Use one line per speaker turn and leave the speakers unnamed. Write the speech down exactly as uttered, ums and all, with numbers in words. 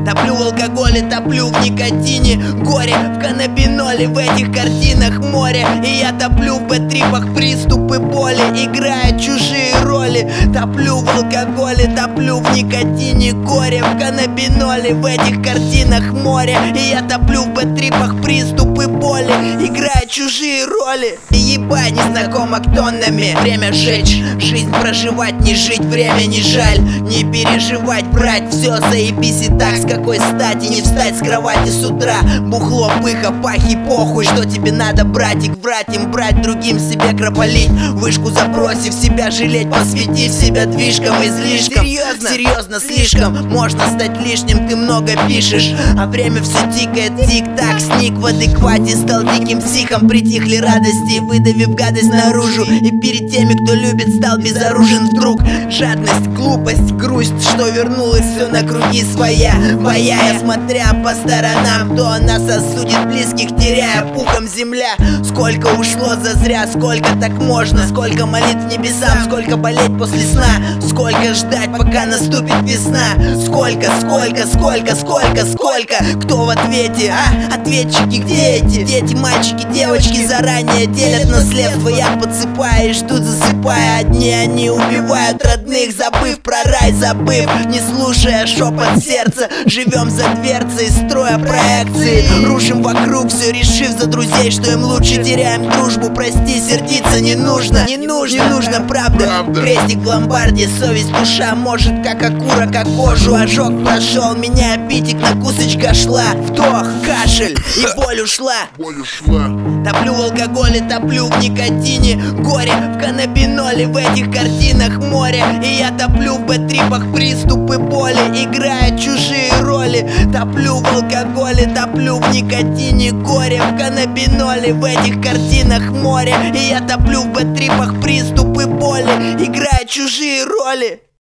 Топлю в алкоголе, топлю в никотине, горе в каннабиноле, в этих картинах море. И я топлю в бэтрипах приступы боли, играя чужие роли. Топлю в алкоголе, топлю в никотине, горе в каннабиноле, в этих картинах море. И я топлю в бэтрипах приступы боли, играя чужие роли. И ебать незнакомок тоннами, время жечь, жизнь проживать, не жить, время не жаль. Не переживать, брать, все заебись и так. С какой стати не встать с кровати с утра? Бухло, пыха, пахи, похуй. Что тебе надо, братик, врать им, брать другим, себе крополить. Вышку забросив себя, жалеть, посвятив себя движкам излишкам. Серьезно? Серьезно, слишком. Можно стать лишним, ты много пишешь, а время все тикает, тик-так. Сник в адеквате, стал диким психом. Притихли радости, выдавив гадость наружу. И перед теми, кто любит, стал безоружен вдруг. Жадность, глупость, грусть, что вернулось все на круги своя. Боя, смотря по сторонам, кто нас осудит, близких теряя, пухом земля. Сколько ушло зазря, сколько так можно, сколько молитв небесам, сколько болеть после сна, сколько ждать, пока наступит весна. Сколько, сколько, сколько, сколько, сколько, кто в ответе, а? Ответчики, где эти? Дети, мальчики, девочки заранее делят наследство, я подсыпая и ждут, засыпая. Одни они убивают родных, забыв про рай, забыв, не слушая шепот сердца. Живем за дверцей, строя проекции, рушим вокруг все, решив за друзей, что им лучше. Теряем дружбу, прости, сердиться не нужно, не нужно, не нужно, правда. Крестик в ломбарде, совесть, душа может, как окура, как кожу. Ожог прошел, меня аппетит на кусочка шла. Вдох, кашель, и боль ушла.
Боль ушла.
Топлю в алкоголе, топлю в никотине, горе в каннабиноле, в этих картинах море. И я топлю в бэтрипах приступы боли, играя чужие роли. Топлю в алкоголе, топлю в никотине, горе в каннабиноле, в этих картинах море. И я топлю в бэтрипах приступы боли, играя чужие роли.